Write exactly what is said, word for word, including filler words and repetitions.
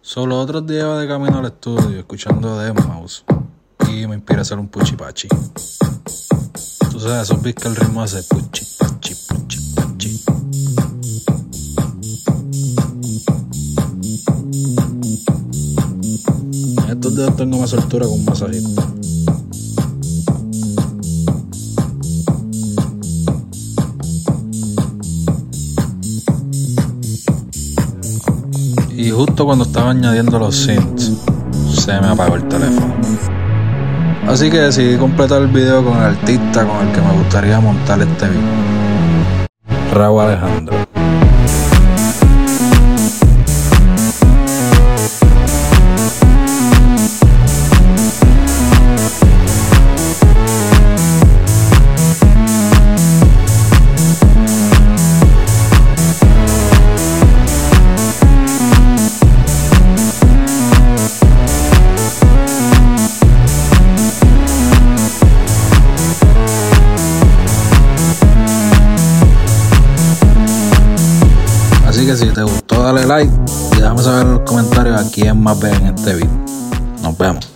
Solo otros días iba de camino al estudio escuchando Deadmau5 y me inspira a hacer un puchipachi. Tú sabes, esos beats que el ritmo hace puchipachi, puchipachi. En estos días tengo más soltura con un masajito. Y justo cuando estaba añadiendo los synths, se me apagó el teléfono. Así que decidí completar el video con el artista con el que me gustaría montar este video, Rauw Alejandro. Así que si te gustó dale like y déjame saber en los comentarios a quién más ven en este video. Nos vemos.